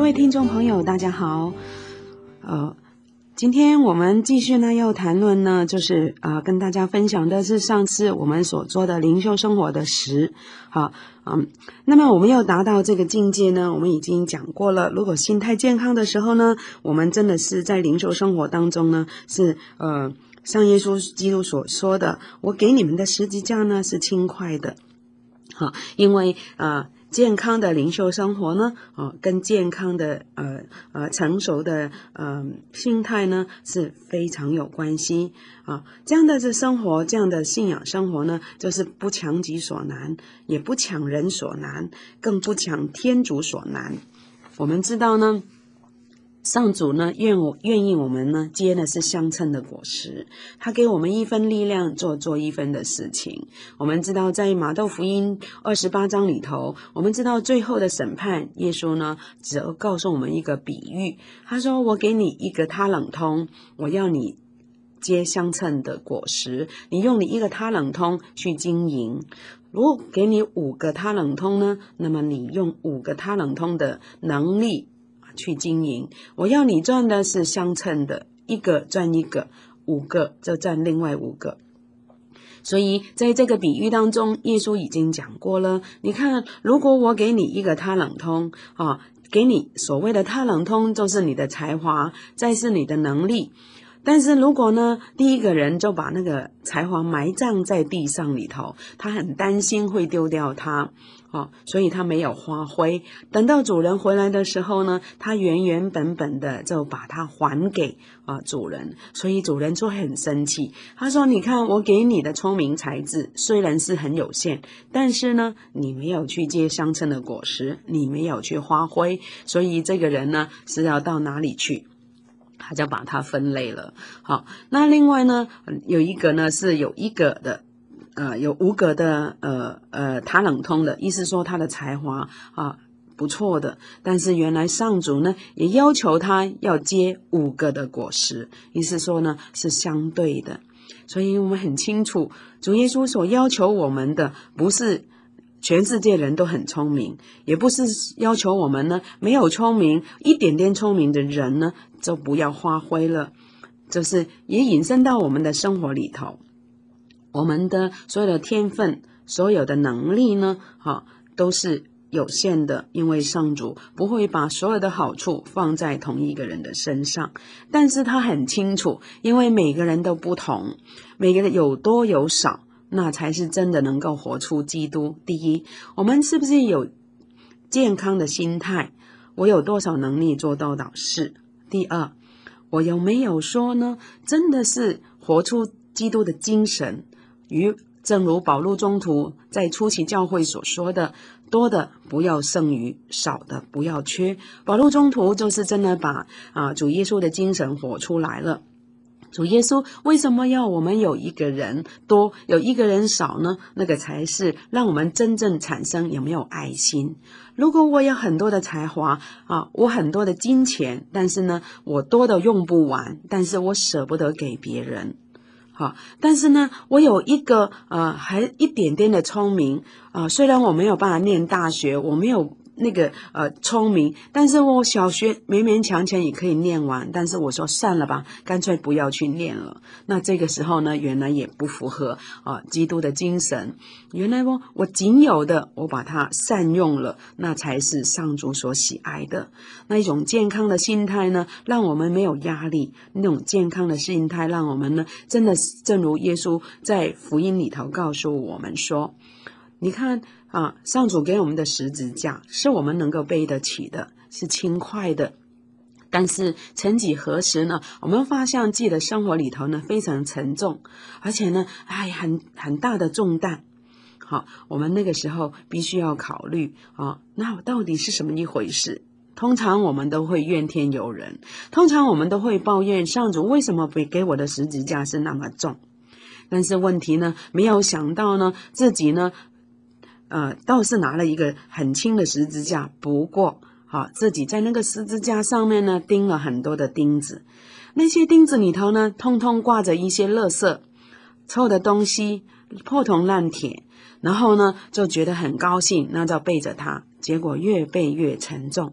各位听众朋友大家好，今天我们继续呢要谈论呢就是跟大家分享的是上次我们所做的灵修生活的10。那么我们要达到这个境界呢，我们已经讲过了，如果心态健康的时候呢，我们真的是在灵修生活当中呢是像耶稣基督所说的，我给你们的十字架呢是轻快的。因为健康的灵修生活呢，跟健康的成熟的心态呢是非常有关系这样的生活，这样的信仰生活呢，就是不强己所难，也不强人所难，更不强天主所难。我们知道呢，上主呢愿意我们呢结的是相称的果实，他给我们一分力量做一分的事情。我们知道在马窦福音28章里头，我们知道最后的审判，耶稣呢只告诉我们一个比喻，他说我给你一个他冷通，我要你结相称的果实，你用你一个他冷通去经营。如果给你5个他冷通呢，那么你用5个他冷通的能力去经营。我要你赚的是相称的，1个赚1个，5个就赚另外5个。所以在这个比喻当中，耶稣已经讲过了，你看，如果我给你一个他冷通给你所谓的他冷通，就是你的才华，再是你的能力。但是如果呢，第一个人就把那个才华埋葬在地上里头，他很担心会丢掉它所以他没有发挥。等到主人回来的时候呢，他原本的就把它还给主人，所以主人就很生气。他说你看，我给你的聪明才智虽然是很有限，但是呢你没有去结相称的果实，你没有去发挥，所以这个人呢是要到哪里去，他就把它分类了。好，那另外呢有一个呢是有1个的有5个的他冷通的，意思说他的才华不错的，但是原来上主呢也要求他要结5个的果实，意思说呢是相对的。所以我们很清楚，主耶稣所要求我们的不是全世界人都很聪明，也不是要求我们呢没有聪明，一点点聪明的人呢就不要发挥了，就是也引申到我们的生活里头。我们的所有的天分，所有的能力呢都是有限的，因为上主不会把所有的好处放在同一个人的身上。但是他很清楚，因为每个人都不同，每个人有多有少，那才是真的能够活出基督。第一，我们是不是有健康的心态，我有多少能力做到导事。第二，我有没有说呢真的是活出基督的精神，正如保禄宗徒在初期教会所说的，多的不要剩余，少的不要缺。保禄宗徒就是真的把主耶稣的精神活出来了。主耶稣为什么要我们有一个人多，有一个人少呢？那个才是让我们真正产生有没有爱心。如果我有很多的才华我很多的金钱，但是呢我多的用不完，但是我舍不得给别人但是呢我有一个还一点点的聪明虽然我没有办法念大学，我没有那个聪明，但是我小学勉勉强强也可以念完，但是我说算了吧，干脆不要去念了。那这个时候呢，原来也不符合基督的精神。原来我仅有的我把它善用了，那才是上主所喜爱的。那一种健康的心态呢，让我们没有压力，那种健康的心态让我们呢真的正如耶稣在福音里头告诉我们说，你看上主给我们的十字架是我们能够背得起的，是轻快的。但是曾几何时呢，我们发现自己的生活里头呢非常沉重，而且呢很大的重担。我们那个时候必须要考虑那到底是什么一回事？通常我们都会怨天尤人，通常我们都会抱怨上主为什么不给我的十字架是那么重。但是问题呢，没有想到呢，自己呢倒是拿了一个很轻的十字架，不过自己在那个十字架上面呢钉了很多的钉子，那些钉子里头呢通通挂着一些垃圾、臭的东西、破铜烂铁，然后呢就觉得很高兴，那就背着它，结果越背越沉重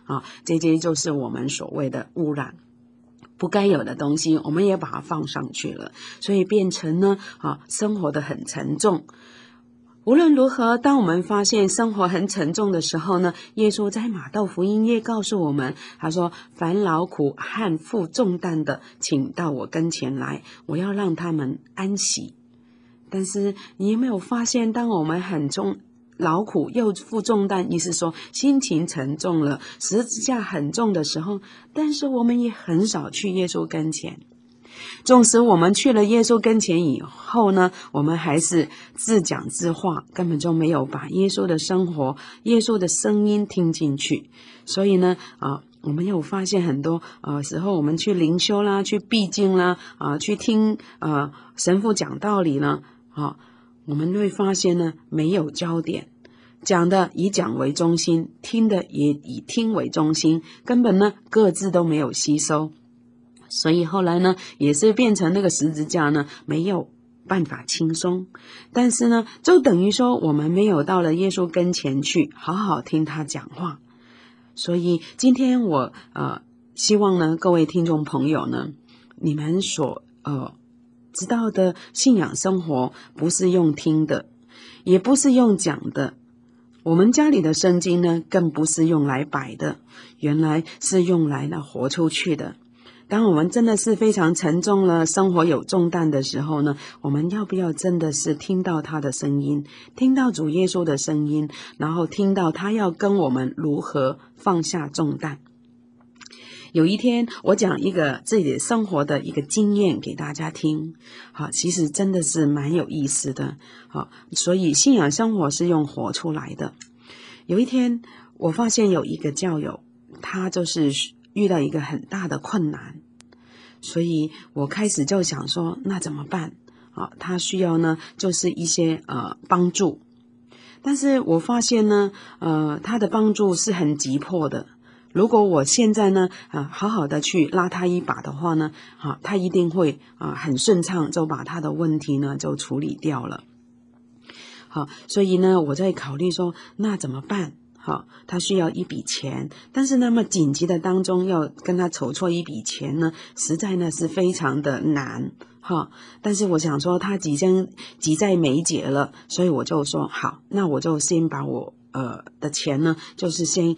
这些就是我们所谓的污染。不该有的东西我们也把它放上去了，所以变成呢生活的很沉重。无论如何，当我们发现生活很沉重的时候呢，耶稣在马窦福音也告诉我们，他说凡劳苦和负重担的，请到我跟前来，我要让他们安息。但是你有没有发现，当我们很劳苦又负重担，意思说心情沉重了，十字架很重的时候，但是我们也很少去耶稣跟前。纵使我们去了耶稣跟前以后呢，我们还是自讲自话，根本就没有把耶稣的生活、耶稣的声音听进去。所以呢我们有发现很多时候我们去灵修啦，去闭经啦，去听神父讲道理呢，我们会发现呢没有焦点，讲的以讲为中心，听的也以听为中心，根本呢各自都没有吸收。所以后来呢也是变成那个十字架呢没有办法轻松，但是呢就等于说我们没有到了耶稣跟前去好好听他讲话。所以今天我希望呢各位听众朋友呢，你们所知道的信仰生活不是用听的，也不是用讲的，我们家里的圣经呢更不是用来摆的，原来是用来呢活出去的。当我们真的是非常沉重了，生活有重担的时候呢，我们要不要真的是听到他的声音，听到主耶稣的声音，然后听到他要跟我们如何放下重担。有一天我讲一个自己生活的一个经验给大家听，其实真的是蛮有意思的。所以信仰生活是用活出来的。有一天我发现有一个教友，他就是遇到一个很大的困难，所以我开始就想说那怎么办他需要呢就是一些帮助。但是我发现呢他的帮助是很急迫的，如果我现在呢好好的去拉他一把的话呢他一定会很顺畅就把他的问题呢就处理掉了。所以呢我在考虑说那怎么办。他需要一笔钱，但是那么紧急的当中要跟他筹措一笔钱呢，实在呢是非常的难但是我想说他急在眉睫了，所以我就说好，那我就先把我的钱呢就是先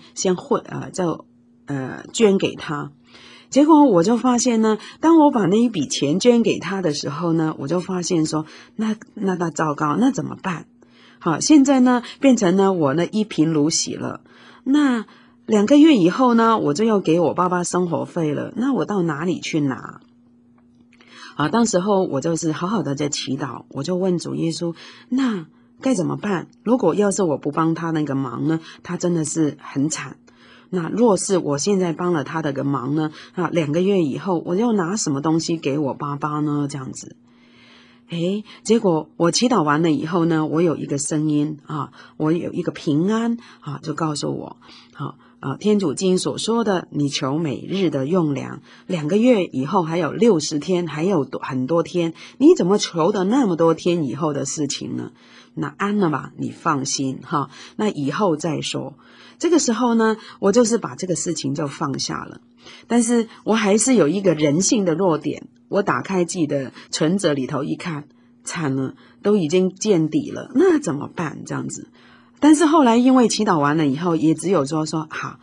捐给他。结果我就发现呢，当我把那一笔钱捐给他的时候呢，我就发现说那糟糕，那怎么办？现在呢变成呢我呢一贫如洗了，那2个月以后呢我就要给我爸爸生活费了，那我到哪里去拿？当时候我就是好好的在祈祷，我就问主耶稣，那该怎么办？如果要是我不帮他那个忙呢，他真的是很惨。那若是我现在帮了他的个忙呢2个月以后我要拿什么东西给我爸爸呢？这样子。结果我祈祷完了以后呢，我有一个声音我有一个平安就告诉我天主经所说的你求每日的用粮，2个月以后还有60天，还有很多天，你怎么求的那么多天以后的事情呢？那安了吧，你放心那以后再说。这个时候呢我就是把这个事情就放下了，但是我还是有一个人性的弱点，我打开自己的存折里头一看，惨了，都已经见底了，那怎么办？这样子。但是后来因为祈祷完了以后，也只有说好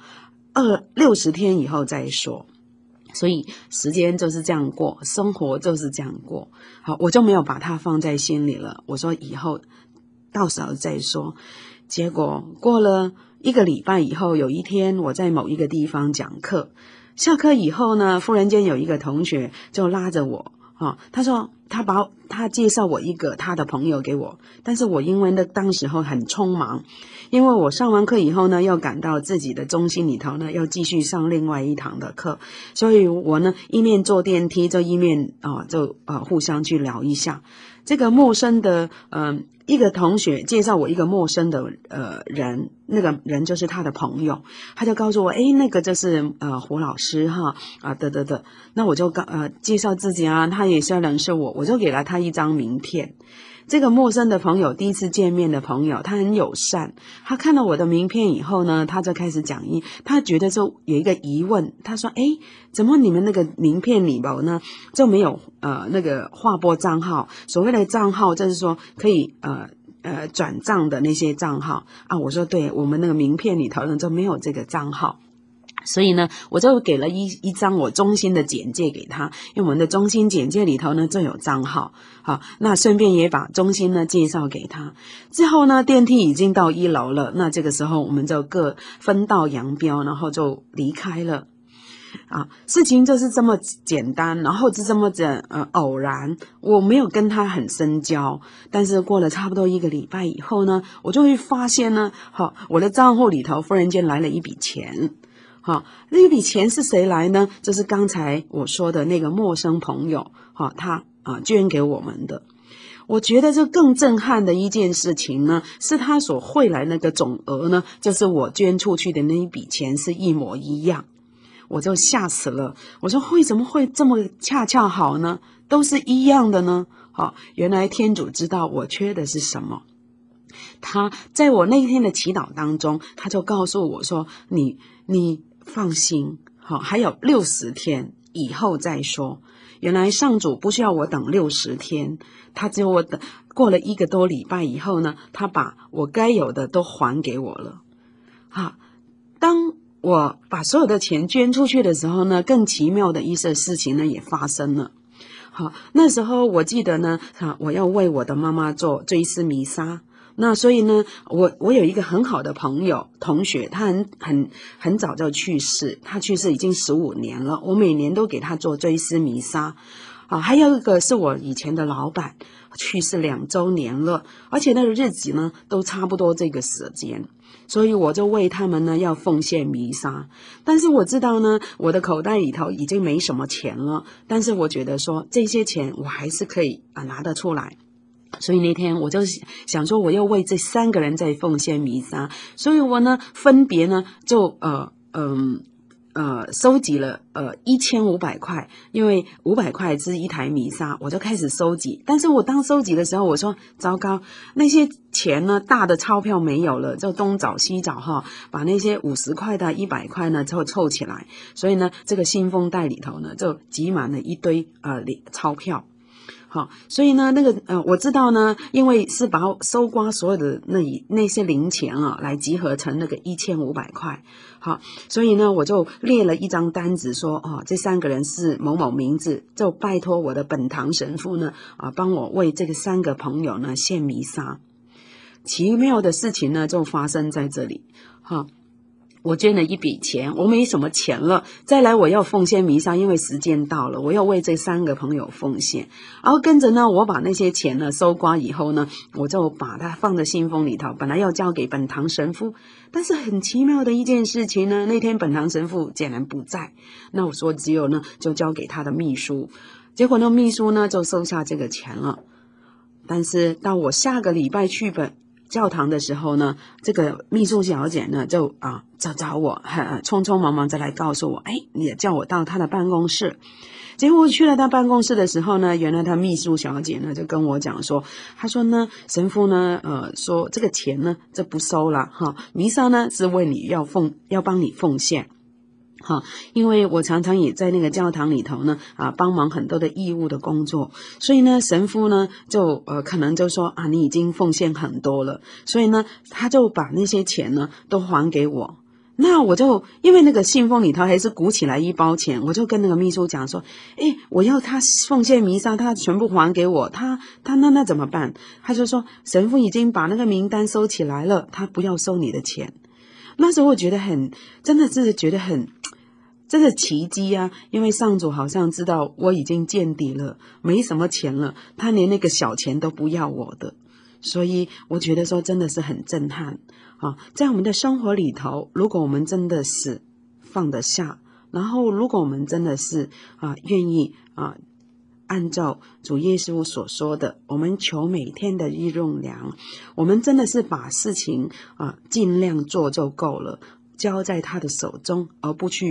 60天以后再说。所以时间就是这样过，生活就是这样过。我就没有把它放在心里了，我说以后到时候再说。结果过了1个礼拜以后，有一天我在某一个地方讲课，下课以后呢，忽然间有一个同学就拉着我他说他介绍我一个他的朋友给我，但是我因为当时候很匆忙，因为我上完课以后呢要赶到自己的中心里头呢要继续上另外一堂的课，所以我呢一面坐电梯就一面互相去聊一下。这个陌生的一个同学介绍我一个陌生的人，那个人就是他的朋友，他就告诉我那个就是胡老师那我就介绍自己他也是要认识我，我就给了他一张名片。 这个陌生的朋友，第一次见面的朋友，他很友善。他看到我的名片以后呢，他就开始讲他觉得就有一个疑问，他说：“诶，怎么你们那个名片里头呢就没有那个划拨账号？所谓的账号就是说可以转账的那些账号啊。”我说：“对，我们那个名片里头呢就没有这个账号。”所以呢，我就给了一张我中心的简介给他，因为我们的中心简介里头呢就有账号。好，那顺便也把中心呢介绍给他。之后呢，电梯已经到1楼了，那这个时候我们就各分道扬镳，然后就离开了。事情就是这么简单，然后是这么偶然。我没有跟他很深交，但是过了差不多1个礼拜以后呢，我就会发现呢，我的账户里头忽然间来了一笔钱。那笔钱是谁来呢？就是刚才我说的那个陌生朋友，他捐给我们的。我觉得这更震撼的一件事情呢，是他所汇来那个总额呢，就是我捐出去的那一笔钱是一模一样。我就吓死了，我说为什么会这么恰恰好呢？都是一样的呢？原来天主知道我缺的是什么。他在我那一天的祈祷当中，他就告诉我说：“你放心，还有60天以后再说。”原来上主不需要我等60天，他只有我等过了1个多礼拜以后呢，他把我该有的都还给我了。当我把所有的钱捐出去的时候呢，更奇妙的一些事情呢也发生了。那时候我记得呢，我要为我的妈妈做追思弥撒。那所以呢，我有一个很好的朋友同学，他很早就去世，他去世已经15年了。我每年都给他做追思弥撒。还有一个是我以前的老板，去世2周年了，而且那个日子呢都差不多这个时间，所以我就为他们呢要奉献弥撒。但是我知道呢，我的口袋里头已经没什么钱了，但是我觉得说这些钱我还是可以拿得出来。所以那天我就想说，我要为这3个人在奉献弥撒，所以我呢分别呢就收集了1500块，因为500块是1台弥撒，我就开始收集。但是我当收集的时候，我说糟糕，那些钱呢大的钞票没有了，就东找西找把那些50块的100块呢就凑起来，所以呢这个信封袋里头呢就挤满了一堆钞票。所以呢，我知道呢，因为是把收刮所有的那些零钱来集合成那个1500块。所以呢，我就列了一张单子说，这3个人是某某名字，就拜托我的本堂神父呢，帮我为这个3个朋友呢献弥撒。奇妙的事情呢，就发生在这里。我捐了一笔钱，我没什么钱了，再来我要奉献弥撒，因为时间到了，我要为这3个朋友奉献。然后跟着呢，我把那些钱呢收刮以后呢，我就把它放在信封里头，本来要交给本堂神父，但是很奇妙的一件事情呢，那天本堂神父竟然不在，那我说只有呢就交给他的秘书，结果呢秘书呢就收下这个钱了。但是到我下个礼拜去教堂的时候呢，这个秘书小姐呢就找我，匆匆忙忙再来告诉我，也叫我到她的办公室。结果我去了她办公室的时候呢，原来她秘书小姐呢就跟我讲说，她说呢神父呢说这个钱呢这不收了弥撒呢是为你要帮你奉献。因为我常常也在那个教堂里头呢帮忙很多的义务的工作，所以呢神父呢就可能就说你已经奉献很多了，所以呢他就把那些钱呢都还给我。那我就因为那个信封里头还是鼓起来一包钱，我就跟那个秘书讲说，我要他奉献弥撒，他全部还给我，他那怎么办？他就说神父已经把那个名单收起来了，他不要收你的钱。那时候我觉得真的是觉得这是奇迹啊，因为上主好像知道我已经见底了，没什么钱了，他连那个小钱都不要我的。所以我觉得说真的是很震撼在我们的生活里头，如果我们真的是放得下，然后如果我们真的是愿意按照主耶稣所说的，我们求每天的日用粮，我们真的是把事情尽量做就够了，交在他的手中，而不去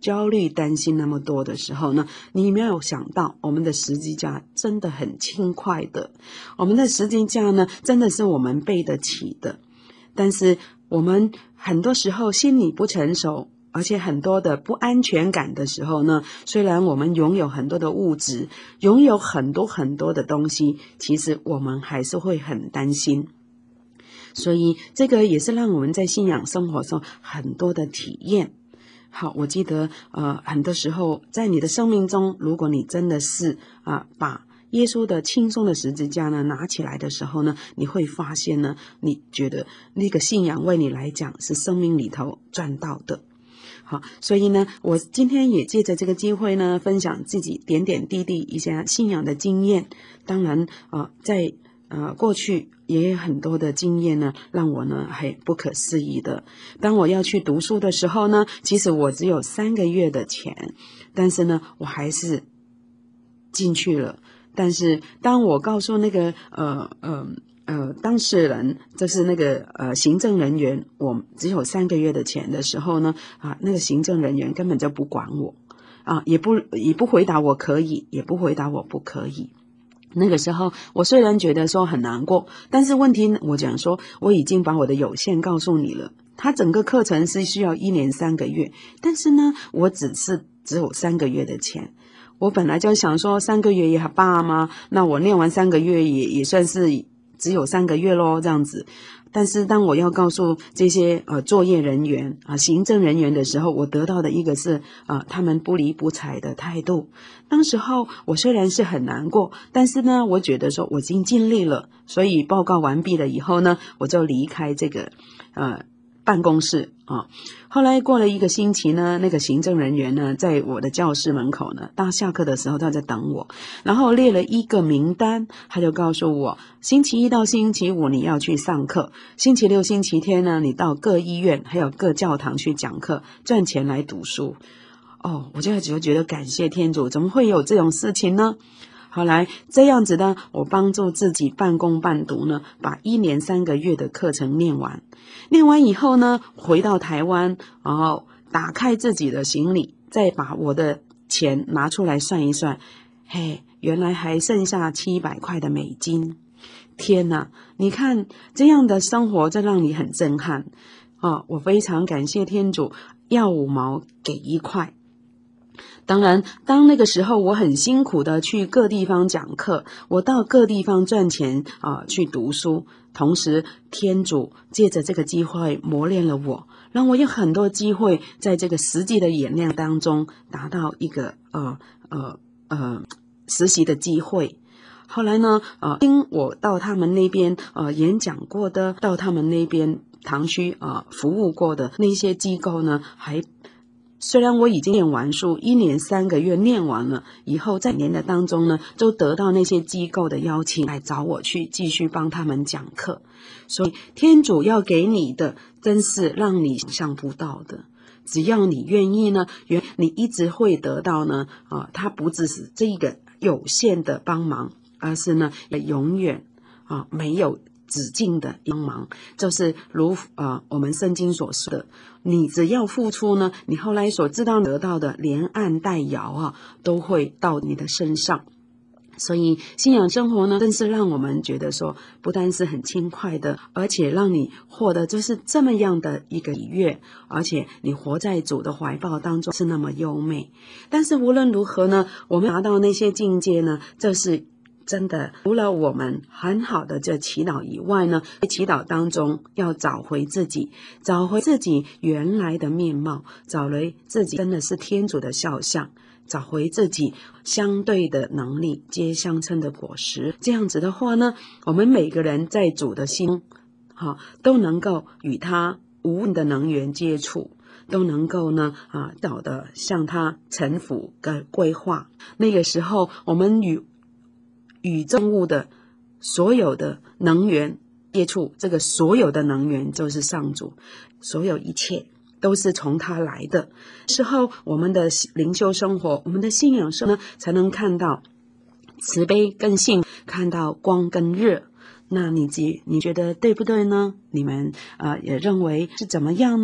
焦虑、担心那么多的时候呢，你没有想到我们的十字架真的很轻快的，我们的十字架呢，真的是我们背得起的。但是我们很多时候心理不成熟，而且很多的不安全感的时候呢，虽然我们拥有很多的物质，拥有很多很多的东西，其实我们还是会很担心。所以这个也是让我们在信仰生活中很多的体验。好，我记得很多时候在你的生命中，如果你真的是把耶稣的轻松的十字架呢拿起来的时候呢，你会发现呢，你觉得那个信仰为你来讲是生命里头赚到的。好，所以呢，我今天也借着这个机会呢，分享自己点点滴滴一些信仰的经验。当然在过去也有很多的经验呢，让我呢还不可思议的。当我要去读书的时候呢，其实我只有3个月的钱，但是呢，我还是进去了。但是当我告诉那个当事人，就是那个行政人员，我只有3个月的钱的时候呢，那个行政人员根本就不管我，也不回答我可以，也不回答我不可以。那个时候我虽然觉得说很难过，但是问题我讲说我已经把我的有限告诉你了，他整个课程是需要1年3个月，但是呢我只有3个月的钱。我本来就想说3个月也好罢吗？那我念完3个月也算是只有3个月咯，这样子。但是当我要告诉这些作业人员行政人员的时候，我得到的一个是他们不理不睬的态度。当时候我虽然是很难过，但是呢我觉得说我已经尽力了，所以报告完毕了以后呢，我就离开这个办公室后来过了1个星期呢，那个行政人员呢在我的教室门口呢，到下课的时候他在等我，然后列了一个名单，他就告诉我星期1到星期5你要去上课，星期6星期天呢你到各医院还有各教堂去讲课，赚钱来读书。我就觉得感谢天主，怎么会有这种事情呢？后来这样子呢，我帮助自己半工半读呢，把1年3个月的课程念完。念完以后呢，回到台湾，然后打开自己的行李，再把我的钱拿出来算一算，原来还剩下700块的美金。天哪，你看这样的生活，这让你很震撼我非常感谢天主，要5毛给1块。当然当那个时候我很辛苦的去各地方讲课，我到各地方赚钱去读书，同时天主借着这个机会磨练了我，让我有很多机会在这个实际的演练当中达到一个实习的机会。后来呢听我到他们那边演讲过的，到他们那边堂区服务过的那些机构呢，虽然我已经念完书，1年3个月念完了以后，在年的当中呢，就得到那些机构的邀请来找我去继续帮他们讲课。所以天主要给你的真是让你想象不到的，只要你愿意呢，你一直会得到呢它不只是这个有限的帮忙，而是呢也永远没有止境的帮忙。就是如我们圣经所说的，你只要付出呢，你后来所知道得到的连按带摇都会到你的身上。所以信仰生活呢，真是让我们觉得说不单是很轻快的，而且让你获得就是这么样的一个喜悦，而且你活在主的怀抱当中是那么优美。但是无论如何呢，我们达到那些境界呢，这是真的除了我们很好的这祈祷以外呢，在祈祷当中要找回自己原来的面貌，找回自己真的是天主的肖像，找回自己相对的能力，皆相称的果实。这样子的话呢，我们每个人在主的心都能够与他无问的能源接触，都能够呢找的向他臣服的规划。那个时候我们与宇宙物的所有的能源接触，这个所有的能源就是上主，所有一切都是从他来的时候，我们的灵修生活，我们的信仰生活呢，才能看到慈悲跟信，看到光跟热。那你觉得对不对呢？你们也认为是怎么样呢？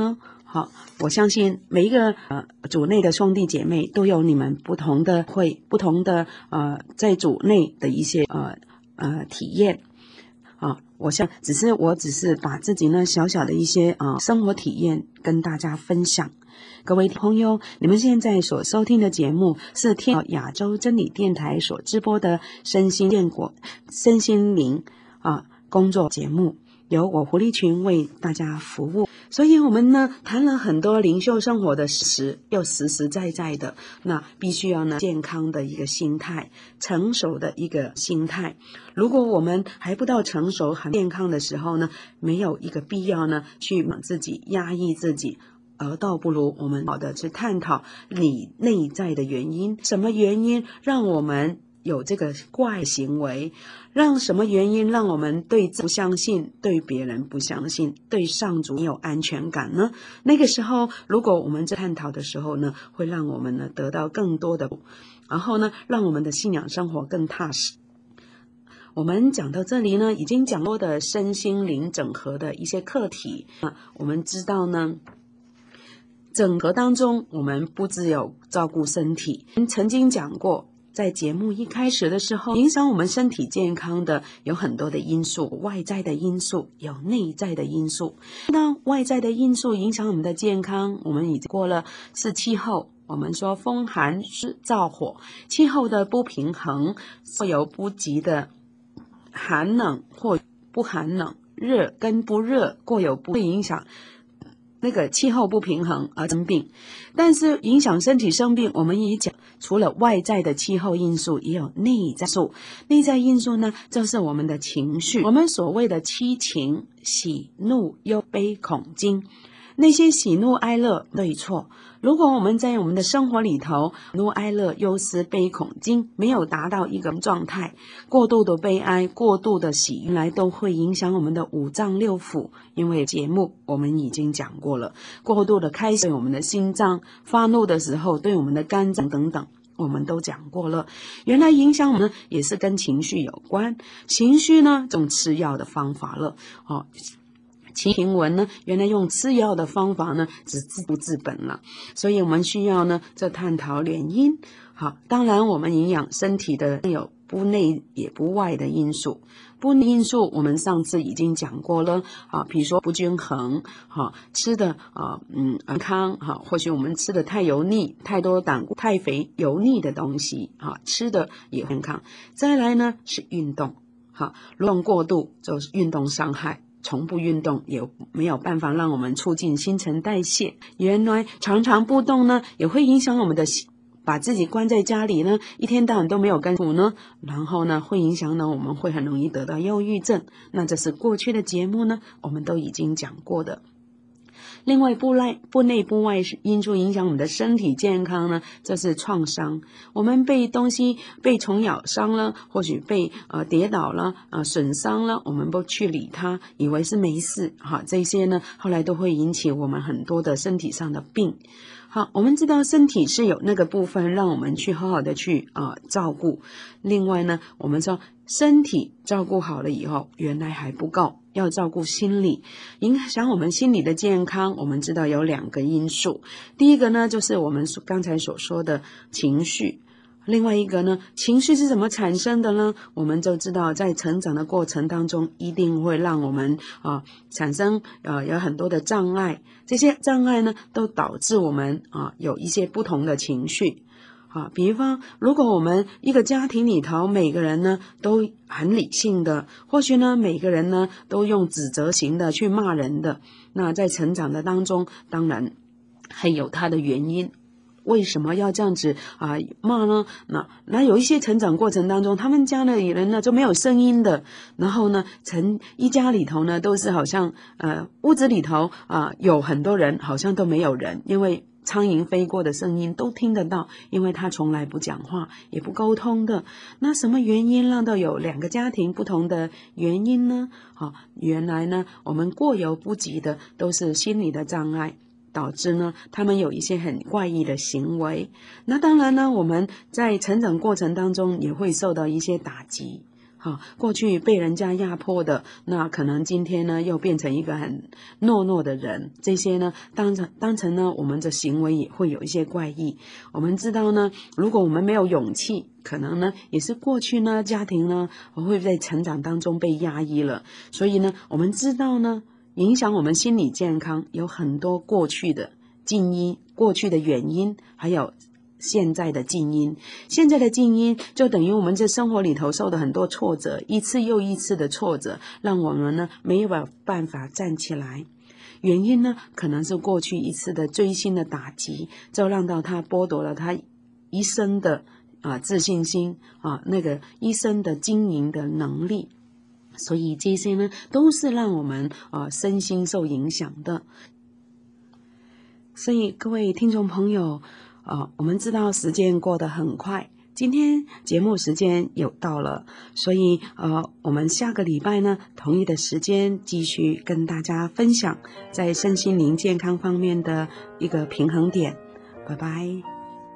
好，我相信每一个主内的兄弟姐妹都有你们不同的在主内的一些体验我只是把自己呢小小的一些生活体验跟大家分享。各位朋友，你们现在所收听的节目是亚洲真理电台所直播的身心灵工作节目，由我胡丽群为大家服务。所以我们呢谈了很多灵修生活的又实实在在的，那必须要呢健康的一个心态，成熟的一个心态。如果我们还不到成熟很健康的时候呢，没有一个必要呢去自己压抑自己，而倒不如我们好的去探讨你内在的原因，什么原因让我们有这个怪行为，什么原因让我们对自己不相信，对别人不相信，对上主没有安全感呢？那个时候如果我们在探讨的时候呢，会让我们呢得到更多的，然后呢让我们的信仰生活更踏实。我们讲到这里呢，已经讲过的身心灵整合的一些课题。我们知道呢，整合当中我们不只有照顾身体，曾经讲过在节目一开始的时候，影响我们身体健康的有很多的因素，外在的因素，有内在的因素。那外在的因素影响我们的健康，我们已经过了是气候，我们说风寒湿燥火，气候的不平衡，会有不及的寒冷或不寒冷，热跟不热各有不会影响那个气候不平衡而生病。但是影响身体生病，我们也讲除了外在的气候因素，也有内在因素。内在因素呢，就是我们的情绪，我们所谓的七情，喜怒忧悲恐惊，那些喜怒哀乐对错，如果我们在我们的生活里头，怒哀乐忧思悲恐惊没有达到一个状态，过度的悲哀，过度的喜悦来都会影响我们的五脏六腑。因为节目我们已经讲过了，过度的开心对我们的心脏，发怒的时候对我们的肝脏等等，我们都讲过了。原来影响我们也是跟情绪有关，情绪呢这种吃药的方法了平文呢，原来用吃药的方法呢，只治不治本了，所以我们需要呢，这探讨原因。好，当然我们营养身体的有不内也不外的因素，不内因素我们上次已经讲过了比如说不均衡吃的安康或许我们吃的太油腻，太多胆固太肥油腻的东西吃的也健康。再来呢是运动如果过度就是运动伤害。从不运动也没有办法让我们促进新陈代谢，原来常常不动呢也会影响我们的把自己关在家里呢，一天到晚都没有跟处呢，然后呢会影响呢我们会很容易得到忧郁症。那这是过去的节目呢我们都已经讲过的。另外不内不外因素影响我们的身体健康呢，这是创伤。我们被虫咬伤了，或许被跌倒了损伤了，我们不去理它，以为是没事这些呢后来都会引起我们很多的身体上的病。好，我们知道身体是有那个部分让我们去好好的去照顾。另外呢我们说身体照顾好了以后原来还不够，要照顾心理，影响我们心理的健康。我们知道有两个因素，第一个呢就是我们刚才所说的情绪，另外一个呢情绪是怎么产生的呢？我们就知道在成长的过程当中一定会让我们产生有很多的障碍，这些障碍呢都导致我们有一些不同的情绪比方如果我们一个家庭里头每个人呢都很理性的，或许呢每个人呢都用指责型的去骂人的，那在成长的当中当然还有它的原因，为什么要这样子骂呢？那有一些成长过程当中他们家的人呢就没有声音的，然后呢一家里头呢都是好像屋子里头有很多人好像都没有人，因为苍蝇飞过的声音都听得到，因为他从来不讲话也不沟通的。那什么原因让到有两个家庭不同的原因呢？原来呢我们过犹不及的都是心理的障碍，导致呢他们有一些很怪异的行为。那当然呢我们在成长过程当中也会受到一些打击过去被人家压迫的，那可能今天呢又变成一个很懦弱的人，这些呢当成呢我们的行为也会有一些怪异。我们知道呢，如果我们没有勇气，可能呢也是过去呢家庭呢会在成长当中被压抑了，所以呢我们知道呢影响我们心理健康有很多过去的近因、过去的原因，还有现在的近因。现在的近因就等于我们在生活里头受的很多挫折，一次又一次的挫折，让我们呢没有办法站起来。原因呢可能是过去一次的锥心的打击，就让到他剥夺了他一生的自信心那个一生的经营的能力。所以这些呢都是让我们身心受影响的。所以各位听众朋友，我们知道时间过得很快，今天节目时间有到了，所以我们下个礼拜呢同一的时间继续跟大家分享在身心灵健康方面的一个平衡点。拜拜。